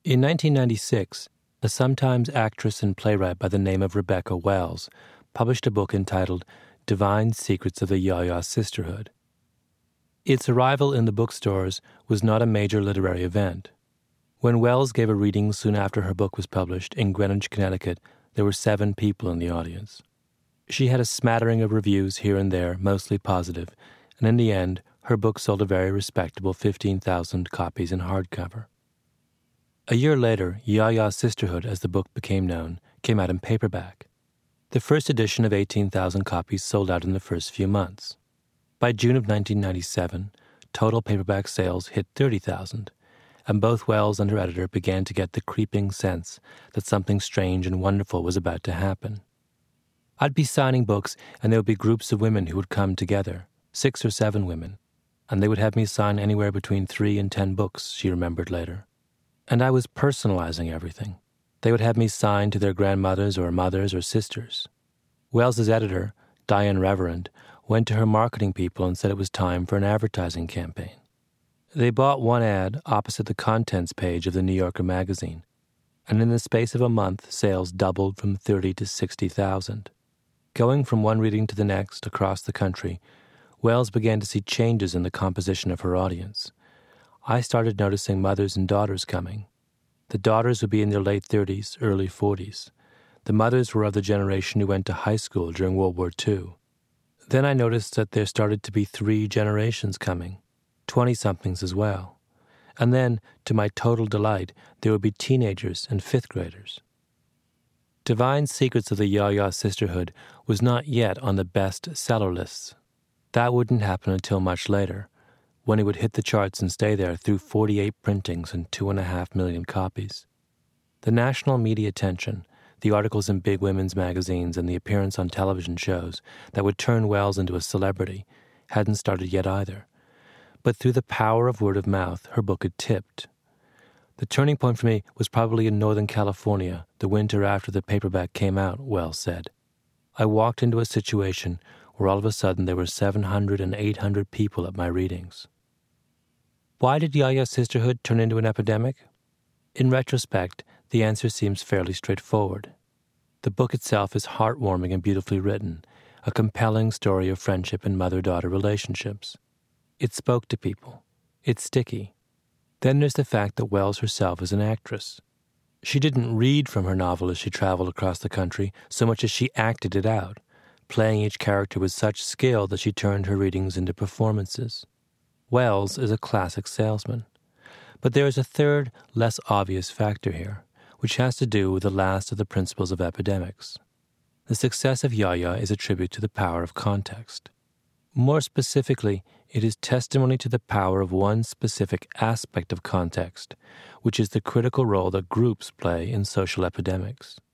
In 1996, a Sometimes actress and playwright by the name of Rebecca Wells published a book entitled Divine Secrets of the Ya-Ya Sisterhood. Its arrival in the bookstores was not a major literary event. When Wells gave a reading soon after her book was published in Greenwich, Connecticut, there were 7 people in the audience. She had a smattering of reviews here and there, mostly positive, and in the end, her book sold a very respectable 15,000 copies in hardcover. A year later, Ya-Ya Sisterhood, as the book became known, came out in paperback. The first edition of 18,000 copies sold out in the first few months. By June of 1997, total paperback sales hit 30,000, and both Wells and her editor began to get the creeping sense that something strange and wonderful was about to happen. I'd be signing books, and there would be groups of women who would come together, 6 or 7 women, and they would have me sign anywhere between 3 and 10 books, she remembered later. And I was personalizing everything. They would have me sign to their grandmothers or mothers or sisters. Wells's editor, Diane Reverend, went to her marketing people and said it was time for an advertising campaign. They bought one ad opposite the contents page of the New Yorker magazine, and in the space of a month, sales doubled from 30 to 60,000. Going from one reading to the next across the country, Wells began to see changes in the composition of her audience. I started noticing mothers and daughters coming. The daughters would be in their late 30s, early 40s. The mothers were of the generation who went to high school during World War II. Then I noticed that there started to be 3 generations coming, 20-somethings as well. And then, to my total delight, there would be teenagers and 5th graders. Divine Secrets of the Ya-Ya Sisterhood was not yet on the best-seller lists. That wouldn't happen until much later, when it would hit the charts and stay there through 48 printings and 2.5 million copies. The national media attention, the articles in big women's magazines and the appearance on television shows that would turn Wells into a celebrity hadn't started yet either. But through the power of word of mouth, her book had tipped. The turning point for me was probably in Northern California, the winter after the paperback came out, Wells said. I walked into a situation where all of a sudden there were 700 and 800 people at my readings. Why did Ya-Ya Sisterhood turn into an epidemic? In retrospect, the answer seems fairly straightforward. The book itself is heartwarming and beautifully written, a compelling story of friendship and mother-daughter relationships. It spoke to people. It's sticky. Then there's the fact that Wells herself is an actress. She didn't read from her novel as she traveled across the country so much as she acted it out, playing each character with such skill that she turned her readings into performances. Wells is a classic salesman. But there is a third, less obvious factor here, which has to do with the last of the principles of epidemics. The success of Ya-Ya is a tribute to the power of context. More specifically, it is testimony to the power of one specific aspect of context, which is the critical role that groups play in social epidemics.